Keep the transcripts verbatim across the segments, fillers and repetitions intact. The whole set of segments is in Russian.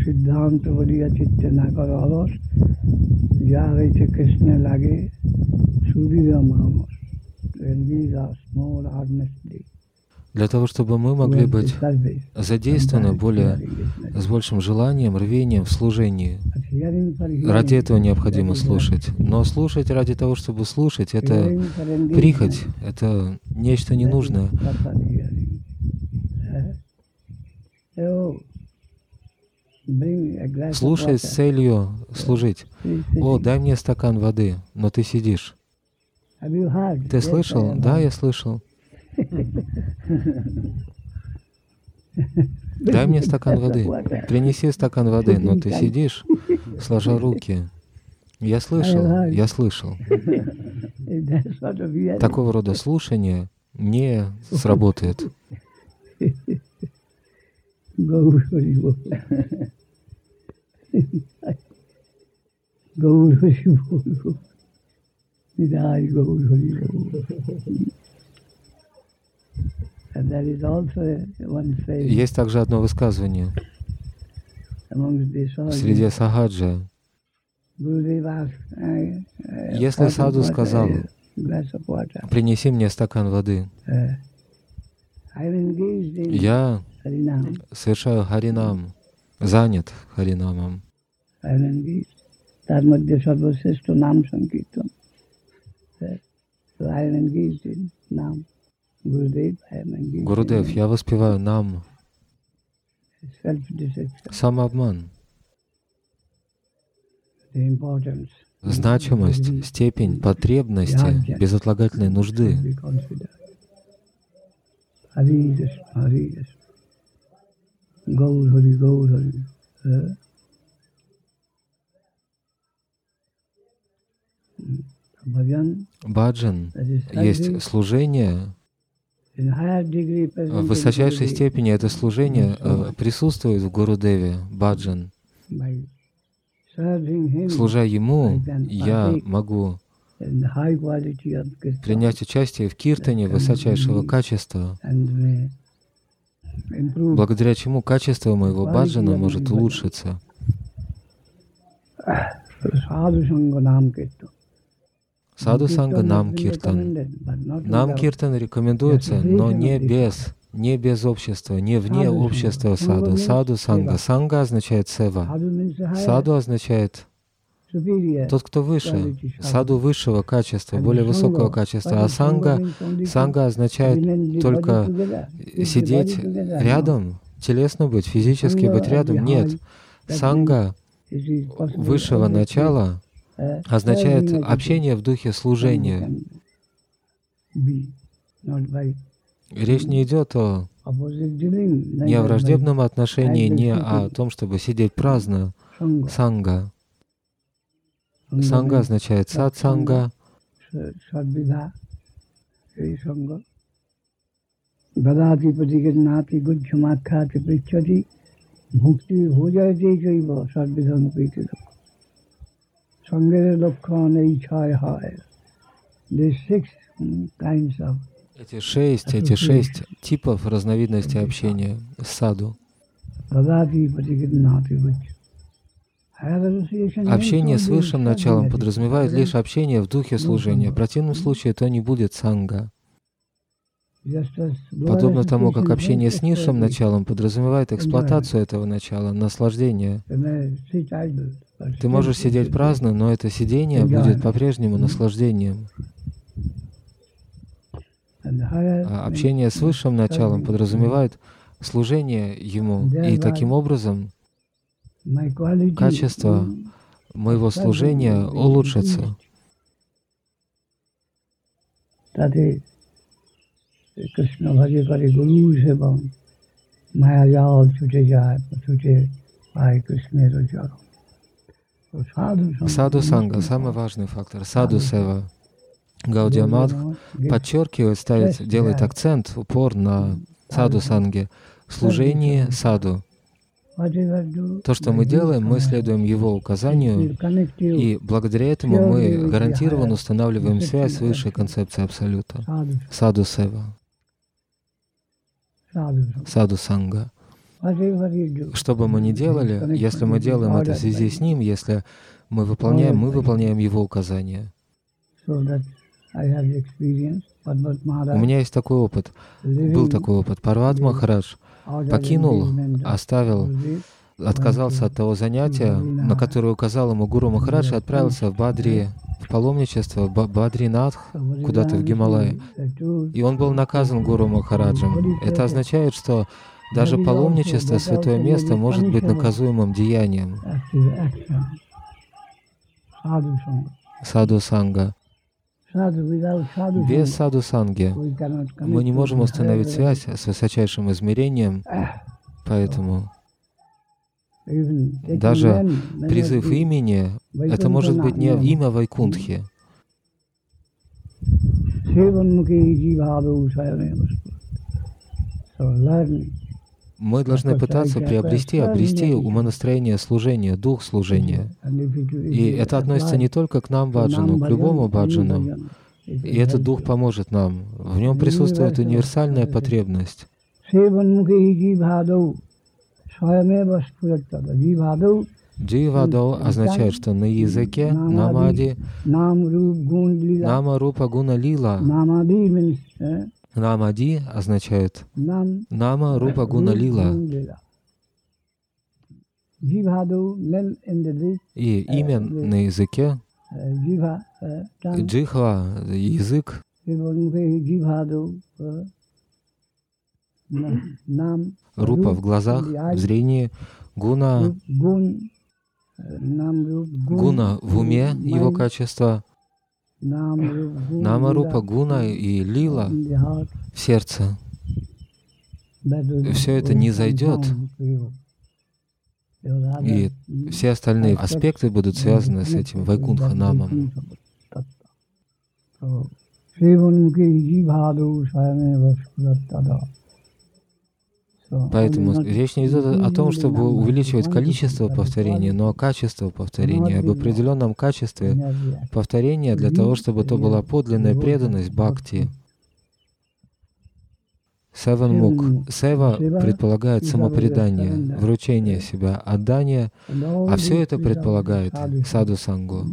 Для того, чтобы мы могли быть задействованы более, с большим желанием, рвением в служении. Ради этого необходимо слушать. Но слушать ради того, чтобы слушать, это прихоть, это нечто ненужное. Слушай с целью служить. О, дай мне стакан воды, но ты сидишь. Ты слышал? Да, я слышал. Дай мне стакан воды. Принеси стакан воды, но ты сидишь, сложа руки. Я слышал, я слышал. Такого рода слушание не сработает. Есть также одно высказывание среди сахаджа. Если саду сказал: принеси мне стакан воды, я совершаю харинам, занят харинамом. Гурудев, я воспеваю нам. Самообман. Значимость, степень потребности, безотлагательной нужды. Баджан есть служение. В высочайшей степени это служение присутствует в Гурудеве, баджан. Служа ему, я могу принять участие в киртане высочайшего качества, благодаря чему качество моего баджана может улучшиться. Саду санга нам киртан. Нам киртан рекомендуется, но не без, не без общества, не вне общества саду. Саду санга. Санга означает сева. Саду означает тот, кто выше. Саду высшего качества, более высокого качества. А санга, санга означает только сидеть рядом, телесно быть, физически быть рядом. Нет. Санга высшего начала означает общение в духе служения. Речь не идет о не о враждебном отношении, не о том, чтобы сидеть праздно. Санга. Санга означает сатсанга. Эти шесть, эти шесть типов разновидностей общения с саду. Общение с высшим началом подразумевает лишь общение в духе служения. В противном случае это не будет санга. Подобно тому, как общение с низшим началом подразумевает эксплуатацию этого начала, наслаждение. Ты можешь сидеть праздно, но это сидение будет по-прежнему наслаждением. А общение с высшим началом подразумевает служение ему, и таким образом качество моего служения улучшится. Саду санга — самый важный фактор. Саду сева. Гаудия Мадх подчеркивает, ставит, делает акцент, упор на саду санге, служении саду. То, что мы делаем, мы следуем его указанию, и благодаря этому мы гарантированно устанавливаем связь с высшей концепцией Абсолюта. Саду сева. Саду санга. Что бы мы ни делали, если мы делаем это в связи с Ним, если мы выполняем, мы выполняем Его указания. У меня есть такой опыт, был такой опыт. Парват Махарадж покинул, оставил, отказался от того занятия, на которое указал ему Гуру Махарадж, и отправился в Бадри, в паломничество, в Бадринатх, куда-то в Гималай. И он был наказан Гуру Махараджем. Это означает, что даже паломничество, святое место, может быть наказуемым деянием. Саду санга. Без саду санги мы не можем установить связь с высочайшим измерением, поэтому даже призыв имени, это может быть не имя Вайкунтхи. Мы должны пытаться приобрести, обрести умонастроение служения, дух служения. И это относится не только к нам, баджану, к любому баджану. И этот дух поможет нам. В нем присутствует универсальная потребность. Дживадо означает, что на языке намади, нама рупа гуна лила. Намади означает нама рупа гуна лила. И имя на языке, джихва, язык, рупа в глазах, в зрении, гуна, гуна в уме, его качество, нама рупа гуна и лила в сердце. Все это не зайдет, и все остальные аспекты будут связаны с этим Вайкунтха намом. Поэтому речь не идет о том, чтобы увеличивать количество повторений, но о качестве повторения, об определенном качестве повторения для того, чтобы то была подлинная преданность бхакти. Севан мук. Сева предполагает самопредание, вручение себя, отдание, а все это предполагает саду сангу.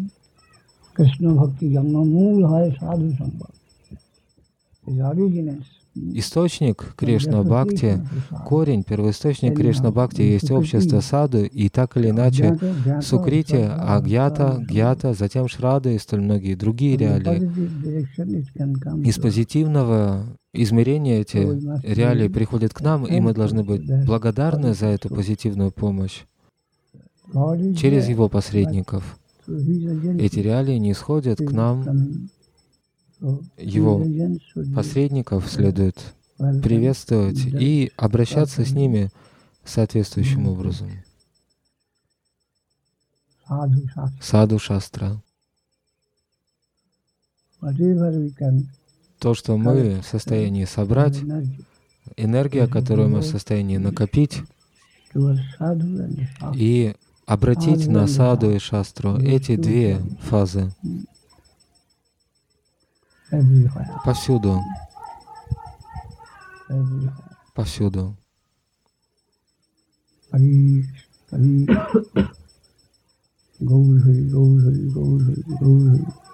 Источник Кришна Бхакти, корень, первоисточник Кришна Бхакти есть общество саду, и так или иначе Сукрити, Агьята, Гьята, затем Шрада и столь многие другие реалии. Из позитивного измерения эти реалии приходят к нам, и мы должны быть благодарны за эту позитивную помощь через Его посредников. Эти реалии не исходят к нам. Его посредников следует приветствовать и обращаться с ними соответствующим образом. Саду шастра. То, что мы в состоянии собрать, энергия, которую мы в состоянии накопить, и обратить на саду и шастру, эти две фазы. Повсюду. Повсюду. Gaur Hari, Gaur Hari, Gaur Hari, Gaur Hari.